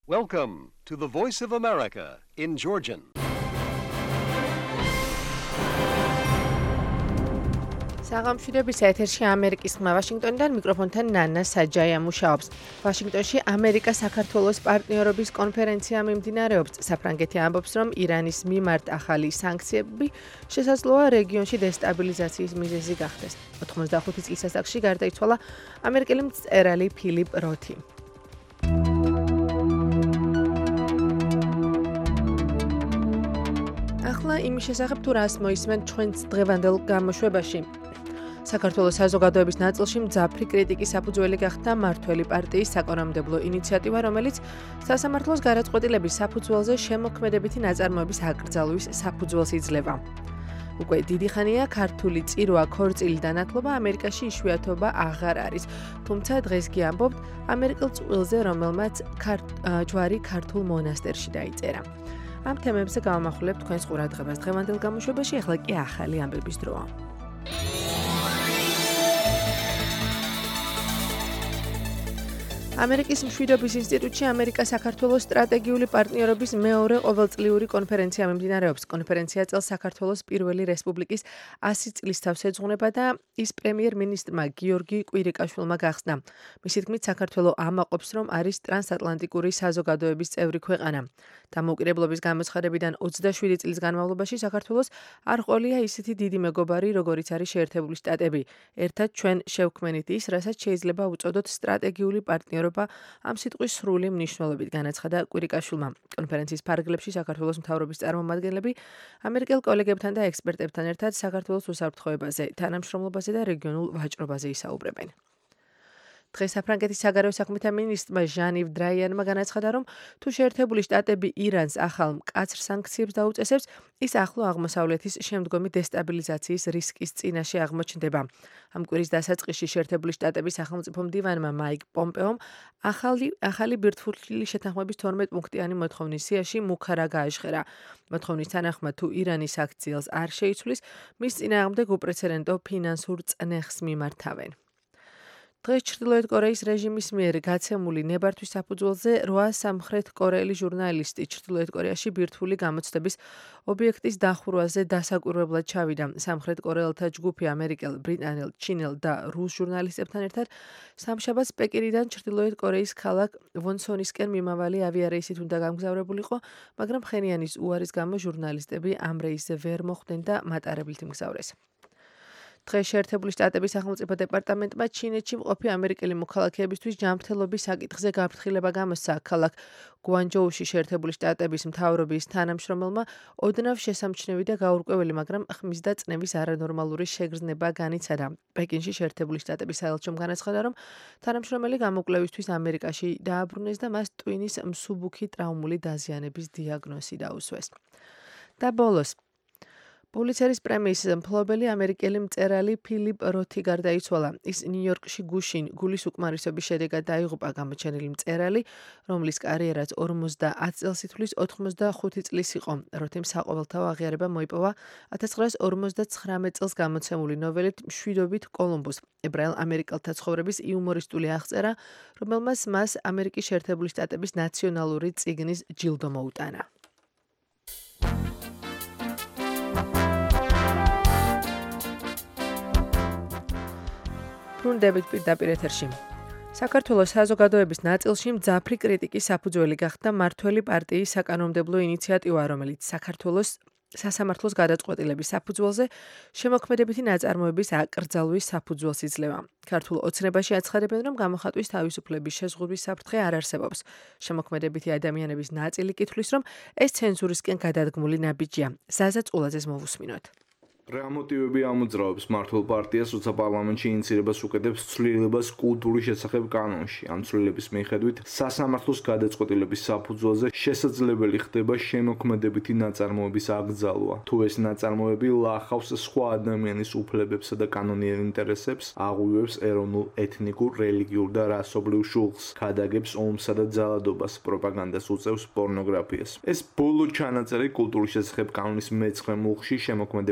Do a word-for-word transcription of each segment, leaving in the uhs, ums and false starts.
Welcome to the Voice of America in Georgian. საღამოშვიდობის ეთერში ამერიკის ხმა ვაშინგტონიდან მიკროფონთან ნანა საჯაია მუშაობს. ვაშინგტონში ამერიკა-საქართველოს პარტნიორობის კონფერენცია მიმდინარეობს. საფრანგეთი ამბობს, რომ ირანის მიმართ ახალი სანქციები შესაძლოა რეგიონში დესტაბილიზაციის მიზეზი გახდეს. ოთხმოცდახუთი წლის ასაკში გარდაიცვალა ამერიკელი მწერალი ფილიპ როთი. ახლა იმის შესახებ თუ რას მოისმენთ ჩვენს დღევანდელ გამოშვებაში. საქართველოს საზოგადოების ნაწილში მძაფრი კრიტიკის საფუძველი გახდა მართველი პარტიის საკანონმდებლო ინიციატივა, რომელიც სასამართლოს გადაწყვეტილების საფუძველზე შემოქმედებითი ნაწარმოების აკრძალვის საფუძველს იძლევა. უკვე დიდი ხანია ქართული წირვა, ქორწილი და ნათლობა ამერიკაში იშვიათობა აღარ არის, თუმცა დღეს კი ამბობთ ამერიკელ წყვილზე, რომელმაც ჯვარი ქართულ მონასტერში დაიწერა. ამ თემებზე გავამახვილებთ თქვენს ყურადღებას დღევანდელ გამოშვებაში, ახლა კი ახალი ამბების დროა. ამერიკის მშვიდობის ინსტიტუტში ამერიკა-საქართველოს სტრატეგიული პარტნიორობის მეორე ყოველწლიური კონფერენცია მიმდინარეობს. კონფერენცია წელს საქართველოს პირველი რესპუბლიკის ასი წლის თავს ეძღვნება და ის პრემიერ-მინისტრმა გიორგი კვირიკაშვილმა გახსნა. მისი თქმით, საქართველო ამაყობს, რომ არის ტრანსატლანტიკური საზოგადოების წევრი ქვეყანა. დამოუკიდებლობის გამოცხადებიდან ოცდაშვიდი წლის განმავლობაში საქართველოს არ ჰყოლია ისეთი დიდი მეგობარი, როგორიც არის შეერთებული შტატები. ერთად ჩვენ შევქმნით ის, რასაც შეიძლება უწოდოთ სტრატეგიული პარტნიორობა ამ სიტყვის სრული მნიშვნელობით, განაცხადა კვირიკაშვილმა. კონფერენციის ფარგლებში საქართველოს მთავრობის წარმომადგენლები ამერიკელ კოლეგებთან და ექსპერტებთან ერთად საქართველოს უსაფრთხოებაზე, თანამშრომლობაზე და რეგიონულ ვაჭრობაზე ისაუბრებენ. დღეს საფრანგეთის საგარეო საქმეთა მინისტრმა ჟან-ივ დრაიანმა განაცხადა, რომ თუ შეერთებული შტატები ირანს ახალ მკაცრ სანქციებს დაუწესებს, ის ახლო აღმოსავლეთის შემდგომი დესტაბილიზაციის რისკის წინაშე აღმოჩნდება. ამ კვირის დასაწყისში შეერთებული შტატების სახელმწიფო მდივანმა მაიკ პომპეომ ახალი ახალი ბირთვული შეთანხმების თორმეტ პუნქტიანი მოთხოვნის სიაში მუქარა გააჟღერა. მოთხოვნის თანახმად, თუ ირანის აქციელს არ შეიცვლის, მის წინააღმდეგ უპრეცედენტო ფინანსურ წნეხს მიმართავენ. დღეს ჩრდილოეთ კორეის რეჟიმის მიერ გაცემული ნებართვის საფუძველზე რვა სამხრეთ კორეელი ჟურნალისტი ჩრდილოეთ კორეაში ბირთვული გამოცდების ობიექტის დახურვაზე დასაკვირვებლად ჩავიდა. სამხრეთ კორეელთა ჯგუფი ამერიკელ, ბრიტანელ, ჩინელ და რუს ჟურნალისტებთან ერთად სამშაბათს პეკინიდან ჩრდილოეთ კორეის ქალაქ ვონსონისკენ მიმავალი ავიარეისით უნდა გამგზავრებულიყო, მაგრამ ფხენიანის უარის გამო ჟურნალისტები ამ რეისზე ვერ მოხვდნენ და მატარებლით იმგზავრეს. დღეს შეერთებული შტატების სახელმწიფო დეპარტამენტმა ჩინეთში მყოფი ამერიკელი მოქალაქეებისთვის ჯანმრთელობის საკითხზე გაფრთხილება გამოსცა. ქალაქ გუანჯოუში შეერთებული შტატების მთავრობის თანამშრომელმა ოდნავ შესამჩნევი და გაურკვეველი, მაგრამ ხმის და წნევის არანორმალური შეგრძნება განიცადა. პეკინში შეერთებული შტატების საელჩომ განაცხადა, რომ თანამშრომელი გამოკვლევისთვის ამერიკაში დააბრუნეს და მას ტვინის მსუბუქი ტრაუმული დაზიანების დიაგნოზი დაუსვეს. და ბოლოს პულიცერის პრემიის მფლობელი ამერიკელი მწერალი ფილიპ როთი გარდაიცვალა. ის ნიუ-იორკში გუშინ გულის უკმარისობის შედეგად დაიღუპა. გამოჩენილი მწერალი, რომლის კარიერაც ორმოცდაათ წელს ითვლის, ოთხმოცდახუთი წლის იყო. როთიმ საყოველთაო აღიარება მოიპოვა ათას ცხრაას ორმოცდაცხრამეტ წელს გამოცემული ნოველით მშვიდობით კოლუმბუს. ებრაელ ამერიკელთა ცხოვრების იუმორისტული აღწერა, რომელმაც მას ამერიკის შეერთებული შტატების ნაციონალური წიგნის ჯილდო მოუტანა. ბრუნდებით პირდაპირ ეთერში. საქართველოს საზოგადოების ნაწილში მძაფრი კრიტიკის საფუძველი გახდა მართველი პარტიის საკანონმდებლო ინიციატივა, რომელიც საქართველოს სასამართლოს გადაწყვეტილების საფუძველზე შემოქმედებითი ნაწარმოების აკრძალვის საფუძველს იძლევა. ქართულ ოცნებაში აცხადებენ, რომ გამოხატვის თავისუფლების შეზღუდვის საფრთხე არ არსებობს. შემოქმედებითი ადამიანების ნაწილი კითხვის, რომ ეს ცენზურისკენ გადადგმული ნაბიჯია. ზაზა წულაძეს მოვუსმინოთ. რეალ მოტივები ამოძრავებს მართლ პარტიას, როცა პარლამენტში ინიციირებას უკეთებს ცვლილებას კულტურის შესახებ კანონში. ამ ცვლილების მიხედვით სასამართლოს გადაწყვეტილების საფუძველზე შესაძლებელი ხდება შემოქმედებითი ნაწარმოების აკრძალვა. თუ ეს ნაწარმოები ლახავს სხვა ადამიანის უფლებებსა და კანონიერ ინტერესებს, აღუვებს ეროვნულ, ეთნიკურ, რელიგიურ და რასობრივ შუღლს, ქადაგებს ომსა და ძალადობას, პროპაგანდას უწევს პორნოგრაფიას. ეს ბოლო ჩანაწერი კულტურის შესახებ კანონის მეცხრე მუხლში შემოქმედებითი მოღვაწეობის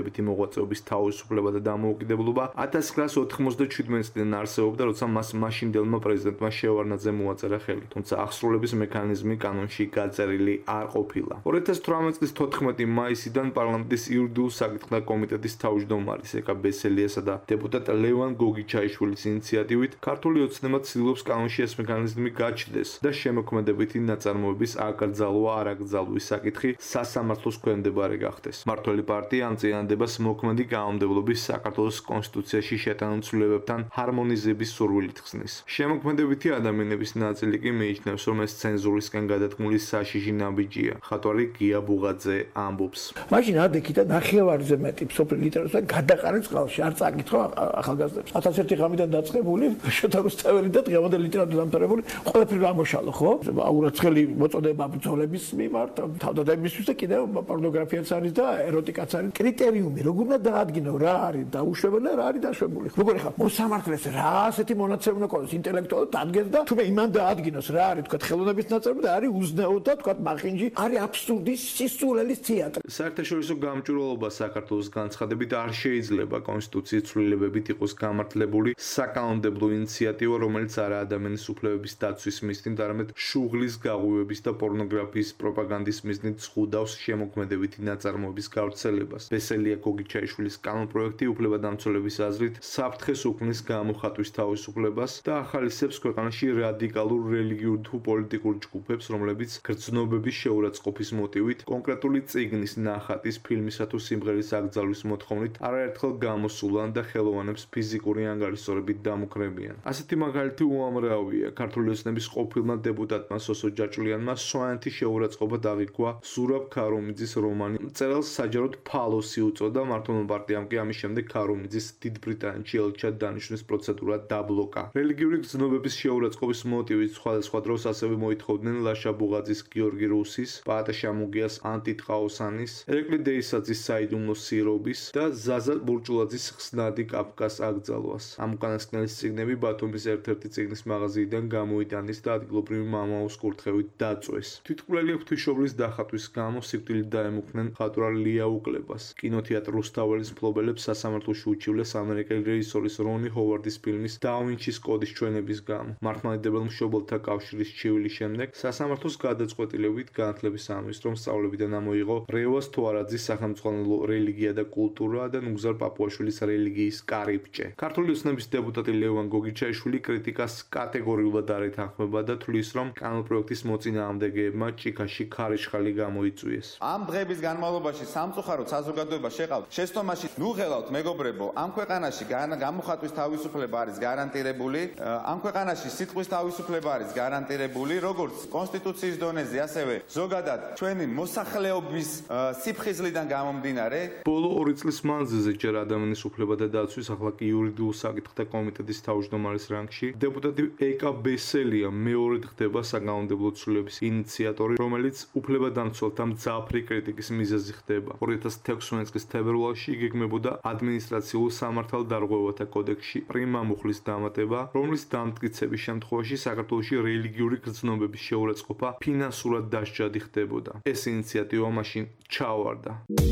მოღვაწეობის თავისუფლება და დამოუკიდებლობა ათას ცხრაასი ოთხმოცდაჩვიდმეტი წლიდან არსებობდა, როცა მას მაშინდელმა პრეზიდენტმა შევარდნაძემ მოაწერა ხელი, თუმცა აღსრულების მექანიზმი კანონში გაწერილი არ ყოფილა. ორი ათას თვრამეტი წლის თოთხმეტი მაისიდან პარლამენტის იურიდიულ საკითხთა კომიტეტის თავმჯდომარის ეკა ბესელიასა და დეპუტატ ლევან გოგიჩაიშვილის ინიციატივით ქართული ოცნება ცდილობს კანონში ეს მექანიზმი გაჩნდეს და შემოქმედებითი ნაწარმოების აკრძალვა არაკრძალვის საკითხი სასამართლოს ქვემდებარე გახდეს. მმართველი პარტია ამ წინადადებას მოქმედი კანონმდებლობის საქართველოს კონსტიტუციაში შეტანილ ცვლილებებთან ჰარმონიზების სურვილით ხსნის. შემოქმედებითი ადამიანების ნაწილი კი მიიჩნევს, რომ ეს ცენზურისკენ გადადგმული საშიში ნაბიჯია. ხატვარი გია ბუღაძე ამბობს. მაშინ ადექითა ნახევარზე მეტი სოფლიო ლიტერატურა გადაყარეს წყალში, არ წაკითხო ახალგაზრდებს. ათას ერთი ღამიდან დაწყებული, შოთა რუსთაველი და დღევანდელი ლიტერატურის დამთავრებული, ყველაფერი ამოშალო, ხო? აურაცხელი მოწოდება ბრძოლების მიმართ, თავდადებისთვის და კიდევ პორნოგრაფიაც არის და ეროტიკაც არის. კრიტერიუმი როგორ უნდა დაადგინო, რა არის დაუშვებელი და რა არის დაშვებული. როგორ ხა მოსამართლეს რა ასეთი მონაცემი უნდა ყოლოს ინტელექტუალურად დადგეს და თუმე იმან დაადგინოს რა არის თქვა ხელოვნების ნაწარმოები და არის უზნეო და თქვა მახინჯი, არის აბსურდი, სისულელის თეატრი. საერთაშორისო გამჭვირვალობა საქართველოს განცხადებით არ შეიძლება კონსტიტუციის ცვლილებებით იყოს გამართლებული საკანონმდებლო ინიციატივა, რომელიც არა ადამიანის უფლებების დაცვის მიზნით, არამედ შუღლის გაღვივების და პორნოგრაფიის პროპაგანდის მიზნით ზღუდავს შემოქმედებითი ნაწარმოების გავრცელებას. ბესელია გოგიჩაიშვილის კანონპროექტი უფლებადამცველების აზრით საფრთხეს უქმნის გამოხატვის თავისუფლებას და ახალისებს ქვეყანაში რადიკალურ რელიგიურ თუ პოლიტიკურ ჯგუფებს, რომლებიც გრძნობების შეურაცხყოფის მოტივით კონკრეტული წიგნის, ნახატის, ფილმისა თუ სიმღერის აკრძალვის მოთხოვნით არაერთხელ გამოსულან და ხელოვანებს ფიზიკური ანგარიშსწორებით დამუქრებიან. ასეთი მაგალითი უამრავია. ქართული ოცნების ყოფილმა დეპუტატმა სოსო ჯაჭვლიანმა სვანეთის შეურაცხყოფა დაღიქვა ზურაბ ქარუმიძის რომანი. მწერალს საჯაროდ ფალოსი უწოდა, მმართველმა პარტიამ კი ამის შემდეგ ქარუმიძის დიდ ბრიტანეთში ელჩად დანიშვნის პროცედურა დაბლოკა. რელიგიური გრძნობების შეურაცხყოფის მოტივით სხვადასხვა დროს ასევე მოითხოვდნენ ლაშა ბუღაძის, გიორგი რუსის, პაატა შამუგიას, ანტი ტყაოსანის, ერეკლი დეისაძის საიდუმლო სირობის და ზაზა ბურჭულაძის ხსნადი კაფკას აკრძალვას. ამ უკანასკნელის წიგნები ბათუმის ერთ-ერთი წიგნის მაღაზიიდან გამოიტანეს და ადგილობრივი მამაოს კურთხევით დაწვეს. თვითმკვლელი ღვთისმშობლის დახატვის გამო სიკვდილით დაემუქრნენ მხატვარ ლია უკლებას. კინოთეატრ რუსთაველის მფლობელებს სასამართლოში უჩივლეს ამერიკელი რეჟისორის რონი ჰოვარდის ფილმის და ვინჩის კოდის ჩვენების გამო. მართლმადიდებელ მშობელთა კავშირის ჩივილის შემდეგ სასამართლოს გადაწყვეტილებით განათლების სამინისტრომ რომ სწავლებიდან ამოიღო რევას თوارაძის სახელმწიფო რელიგია და კულტურა და ნუგზარ პაპუაშვილის რელიგიის კარიბჭე. ქართული ოცნების დეპუტატი ლევან გოგიჩაიშვილი კრიტიკას კატეგორიულად არ ეთანხმება და თვლის, რომ კანონპროექტის მოწინააღმდეგეებმა ჭიქაში ქარიშხალი გამოიწვიეს. ამ დღეების განმავლობაში სამწუხაროდ საზოგადოება შეყავთ შეცდომაში ნუ ღელავთ მეგობრებო, ამ ქვეყანაში გამოხატვის თავისუფლება არის გარანტირებული, ამ ქვეყანაში სიტყვის თავისუფლება არის გარანტირებული, როგორც კონსტიტუციის დონეზე, ასევე ზოგადად ჩვენი მოსახლეობის სიფხიზლიდან გამომდინარე. ბოლო ორი წლის მანძილზე ჯერ ადამიანის უფლებათა დაცვის, ახლა კი იურიდიულ საკითხთა კომიტეტის თავმჯდომარის რანგში დეპუტატი ეკა ბესელია მეორედ ხდება საკანონმდებლო ცვლილების ინიციატორი, რომელიც უფლებადამცველთა მძაფრი კრიტიკის მიზეზი ხდება. ორი ათას თექვსმეტი წლის თებერვალში იგეგმებოდა ადმინისტრაციულ სამართალდარღვევათა კოდექსში პრიმა მუხლის დამატება, რომლის დამტკიცების შემთხვევაში საქართველოში რელიგიური გრძნობების შეურაცხყოფა ფინანსურად დასჯადი ხდებოდა. ეს ინიციატივა მაშინ ჩაავარდა.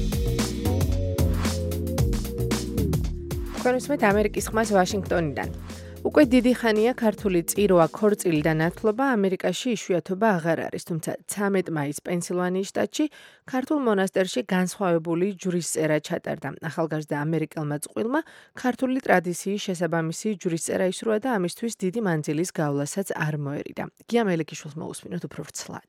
თქვენსმეთ ამერიკის ხმას ვაშინგტონიდან. უკვე დიდი ხანია ქართული წირვა, ქორწილი და ნათლობა ამერიკაში იშვიათობა აღარ არის, თუმცა ცამეტ მაისს პენსილვანიის შტატში ქართულ მონასტერში განსხვავებული ჯვრისწერა ჩატარდა. ახალგაზრდა ამერიკელმა წყვილმა ქართული ტრადიციის შესაბამისი ჯვრისწერა ისრუა და ამისთვის დიდი მანძილის გავლასაც არ მოერიდა. გია მელიქიშვილს მოусმინოთ უფრო ვრცლად.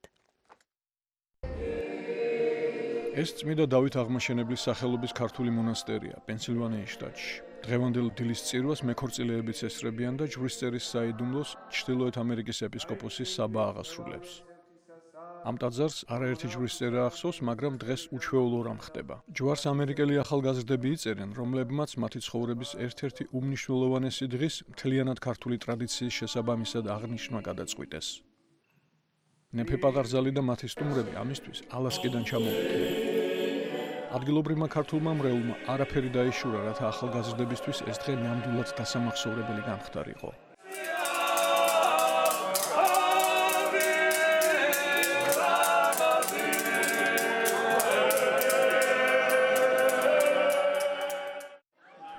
ეს წმიდა დავით აღმაშენებლის სახელობის ქართული მონასტერია პენსილვანიის შტატში. დღევანდელ დილის წირვას მეკორწილეებიც ესწრებიან და ჯვრისწერის საიდუმლოს ჩრდილოეთ ამერიკის ეპისკოპოსის საბა აღასრულებს. ამ ტაძარს არაერთი ჯვრისწერა ახსოვს, მაგრამ დღეს უჩვეულო რამ ხდება. ჯვარს ამერიკელი ახალგაზრდები იწერენ, რომლებმაც მათი ცხოვრების ერთ-ერთი უმნიშვნელოვანესი დღის მთლიანად ქართული ტრადიციის შესაბამისად აღნიშვნა გადაწყვიტეს. ნეფე პატარძალი და მათი სტუმრები ამისთვის ალასკიდან ჩამოვიდნენ. ადგილობრივმა ქართულმა მრევლმა არაფერი დაიშურა, რათა ახალგაზრდებისთვის ეს დღე ნამდვილად დასამახსოვრებელი გამხდარიყო.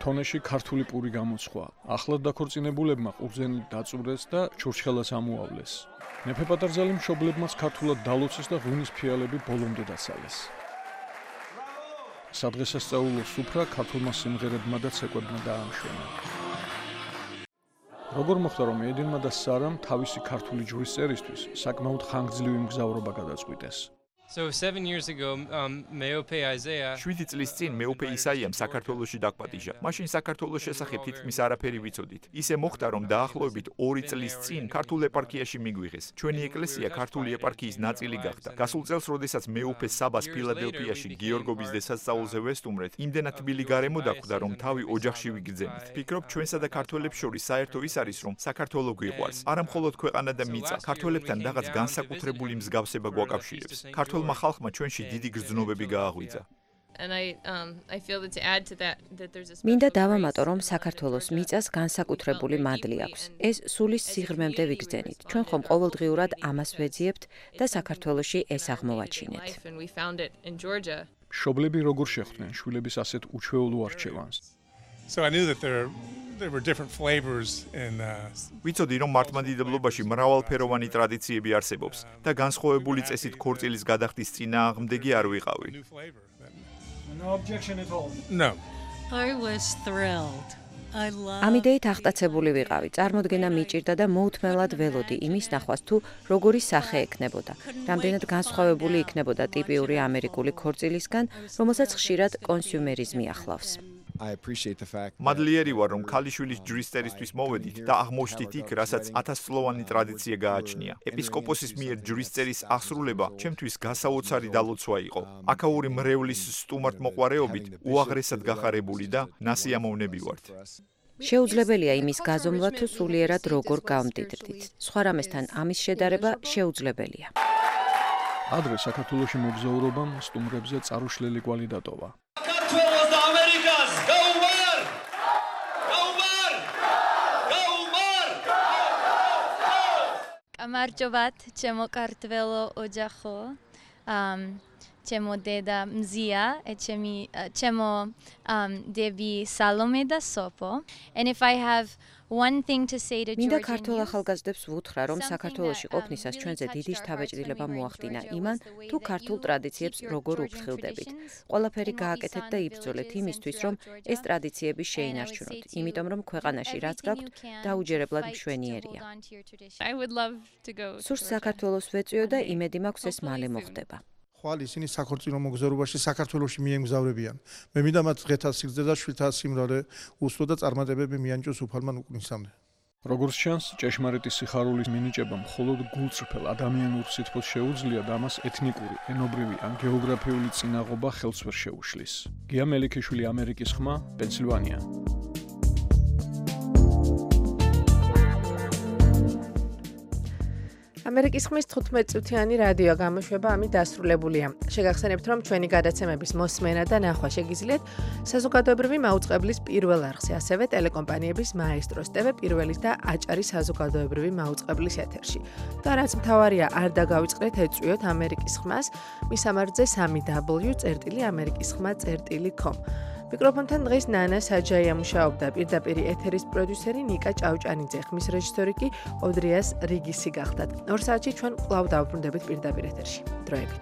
თონეში ქართული პური გამოცხვა. ახლად დაქორწინებულებმა ყურძენი დაწურეს და ჩურჩხელას ამოავლეს. მეფე პატარძალი მშობლებმაც ქართულად დალოცეს და ღვინის ფიალები ბოლომდე დაცალეს. სადღესასწაულო სუფრა ქართულმა სიმღერებმა და ცეკვებმა დაამშვენა. როგორ მოხდა, რომ ედინმა და სარამ თავისი ქართული ჯვრის წერისთვის საკმაოდ ხანგრძლივი მგზავრობა გადაწყვიტეს? So seven years ago, um, მეოფე Isaiah შვიდი წლის წინ მეუფე ისაიამ საქართველოში დაკვატიჟა. მაშინ საქართველოს შესახებ თითქმის არაფერი ვიცოდით. ისე მოხდა, რომ დაახლოებით ორი წლის წინ ქართულ ეპარქიაში მიგვიღეს. ჩვენი ეკლესია ქართული ეპარქიის ნაწილი გახდა. გასულ წელს, როდესაც მეუფე საბას ფილადელფიაში გიორგობის დასასწაულზე ვესტუმრეთ, იმდენად თბილი გარემო დაგვდა, რომ თავი ოჯახში ვიგრძენით. ფიქრობ, ჩვენსა და ქართველებს შორის საერთო ის არის, რომ საქართველო გვიყვარს. არა მხოლოდ ქვეყანა და მიწა, ქართველებთან რაღაც განსაკუთრებული მსგავსება გვაკავშირებს. ქართველმა ხალხმა ჩვენში დიდი გრძნობები გააღვიძა. And I um I feel that to add to that that there's a მინდა დავამატო, რომ საქართველოს მიწას განსაკუთრებული მადლი აქვს. ეს სულის სიღრმემდე ვიგრძენით. ჩვენ ხომ ყოველდღიურად ამას ვეძიებთ და საქართველოში ეს აღმოვაჩინეთ. მშობლები როგორ შეხვდნენ შვილების ასეთ უჩვეულო არჩევანს? So I knew that there there were different flavors in uh ვიცოდი, რომ მართლმადიდებლობაში მრავალფეროვანი ტრადიციები არსებობს და განსხვავებული წესით ქორწილის გადახდის წინააღმდეგი არ ვიყავი. No objection at all. No. I was thrilled. I love ამ იდეით აღტაცებული ვიყავი. წარმოდგენა მიჭირდა და მოუთმელად ველოდი იმის ნახვას თუ როგორი სახე ექნებოდა. რამდენად განსხვავებული იქნებოდა ტიპიური ამერიკული ქორწილისგან, რომელსაც ხშირად კონსიუმერიზმი ახლავს. I appreciate the fact. მადლიერი ვარ, რომ ქალიშვილის ჯვრის წერისთვის მოვედით და აღმოჩნდით იქ, რასაც ათასწლოვანი ტრადიცია გააჩნია. ეპისკოპოსის მიერ ჯვრის წერის აღსრულება ჩემთვის გასაოცარი დალოცვა იყო. აქაური მრევლის სტუმართ მოყვარეობით უაღრესად გახარებული და ნასიამოვნები ვართ. შეუძლებელია იმის გაზომვა თუ სულიერად როგორ გავმდიდრდით. სხვა რამესთან ამის შედარება შეუძლებელია. ადრე საქართველოში მოგზაურობამ სტუმრებზე წარუშლელი კვალი დატოვა. საქართველოს და ამერიკას გაუმარ! გაუმარ! გაუმარ! გამარჯობათ, ჩემო ქართველო ოჯახო. ამ ჩემო დედა მზია, ჩემი ჩემო დები სალომე და სოფო. And if I have one thing to say to მინდა ქართულ ახალგაზრდებს ვუთხრა, რომ საქართველოში ყოფნისას ჩვენზე დიდი შთაბეჭდილება მოახდინა იმან, თუ ქართულ ტრადიციებს როგორ უფრთხილდებით. ყველაფერი გააკეთეთ და იბრძოლეთ იმისთვის, რომ ეს ტრადიციები შეინარჩუნოთ, იმიტომ რომ ქვეყანაში რაც გაქვთ, დაუჯერებლად მშვენიერია. სურს საქართველოს ვეწვიო და იმედი მაქვს ეს მალე მოხდება. ხვალ ისინი საქორწინო მოგზაურობაში საქართველოში მიემგზავრებიან. მე მინდა მათ ღეთა სიგრძე და შვილთა სიმრავლე უსვრო და წარმატებები მიანიჭოს უფალმა უკნისამდე. როგორც ჩანს, ჭეშმარიტი სიხარულის მინიჭება მხოლოდ გულწრფელ ადამიანურ სითბოს შეუძლია და ამას ეთნიკური, ენობრივი ან გეოგრაფიული წინაღობა ხელს ვერ შეუშლის. გია მელიქიშვილი, ამერიკის ხმა, პენსილვანია. ამერიკის ხმის თხუთმეტ წუთიანი რადიო გამოშვება ამით დასრულებულია. შეგახსენებთ, რომ ჩვენი გადაცემების მოსმენა და ნახვა შეგიძლიათ საზოგადოებრივი მაუწყებლის პირველ არხზე, ასევე ტელეკომპანიების მაესტროს ტევ პირველის და აჭარის საზოგადოებრივი მაუწყებლის ეთერში. და რაც მთავარია, არ დაგავიწყდეთ ეწვიოთ ამერიკის ხმას, მისამართზე სამი დაბლიუ წერტილი ამერიკის ხმა წერტილი com. მიკროფონთან დღეს ნანა საჯაია მუშაობდა, პირდაპირ ეთერის პროდიუსერი ნიკა ჭავჭანიძე, ხმის რეჟისორი კი ოდრიას რიგისი გახდათ. ორ საათში ჩვენ კვლავ დავბრუნდებით პირდაპირ ეთერში. დროებით.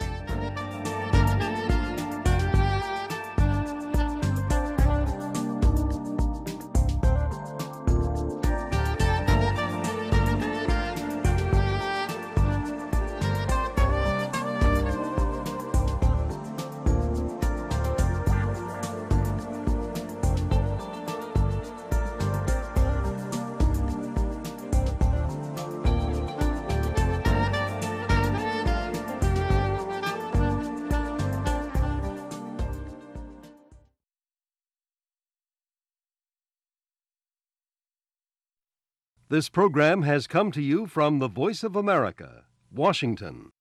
This program has come to you from the Voice of America, Washington.